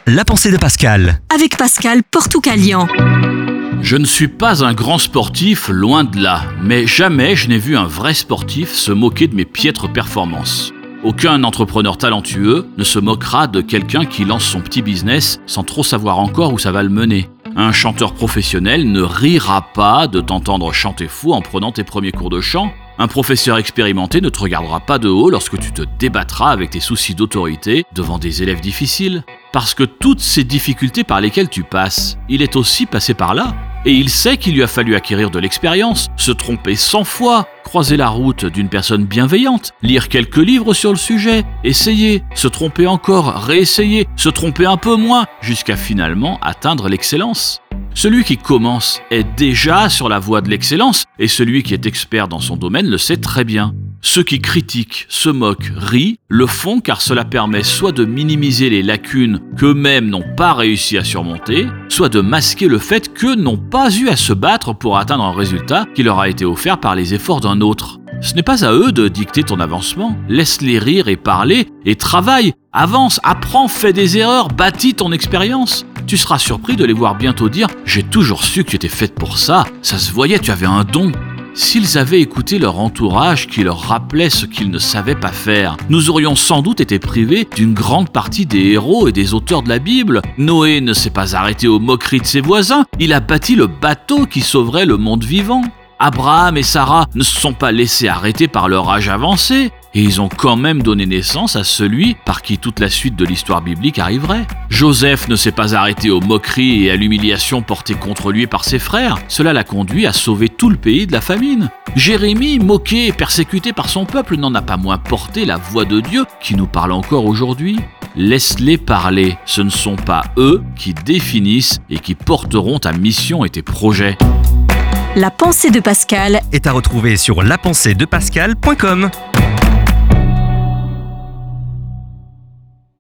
La pensée de Pascal. Avec Pascal Portoucalian. Je ne suis pas un grand sportif, loin de là, mais jamais je n'ai vu un vrai sportif se moquer de mes piètres performances. Aucun entrepreneur talentueux ne se moquera de quelqu'un qui lance son petit business sans trop savoir encore où ça va le mener. Un chanteur professionnel ne rira pas de t'entendre chanter fou en prenant tes premiers cours de chant. Un professeur expérimenté ne te regardera pas de haut lorsque tu te débattras avec tes soucis d'autorité devant des élèves difficiles. Parce que toutes ces difficultés par lesquelles tu passes, il est aussi passé par là. Et il sait qu'il lui a fallu acquérir de l'expérience, se tromper 100 fois, croiser la route d'une personne bienveillante, lire quelques livres sur le sujet, essayer, se tromper encore, réessayer, se tromper un peu moins, jusqu'à finalement atteindre l'excellence. Celui qui commence est déjà sur la voie de l'excellence et celui qui est expert dans son domaine le sait très bien. Ceux qui critiquent, se moquent, rient, le font car cela permet soit de minimiser les lacunes qu'eux-mêmes n'ont pas réussi à surmonter, soit de masquer le fait qu'eux n'ont pas eu à se battre pour atteindre un résultat qui leur a été offert par les efforts d'un autre. Ce n'est pas à eux de dicter ton avancement. Laisse-les rire et parler et travaille, avance, apprends, fais des erreurs, bâtis ton expérience. Tu seras surpris de les voir bientôt dire « J'ai toujours su que tu étais faite pour ça, ça se voyait, tu avais un don ». S'ils avaient écouté leur entourage qui leur rappelait ce qu'ils ne savaient pas faire, nous aurions sans doute été privés d'une grande partie des héros et des auteurs de la Bible. Noé ne s'est pas arrêté aux moqueries de ses voisins, il a bâti le bateau qui sauverait le monde vivant. Abraham et Sarah ne se sont pas laissés arrêter par leur âge avancé, et ils ont quand même donné naissance à celui par qui toute la suite de l'histoire biblique arriverait. Joseph ne s'est pas arrêté aux moqueries et à l'humiliation portées contre lui par ses frères. Cela l'a conduit à sauver tout le pays de la famine. Jérémie, moqué et persécuté par son peuple, n'en a pas moins porté la voix de Dieu qui nous parle encore aujourd'hui. Laisse-les parler, ce ne sont pas eux qui définissent et qui porteront ta mission et tes projets. La pensée de Pascal Est à retrouver sur lapenséedepascal.com.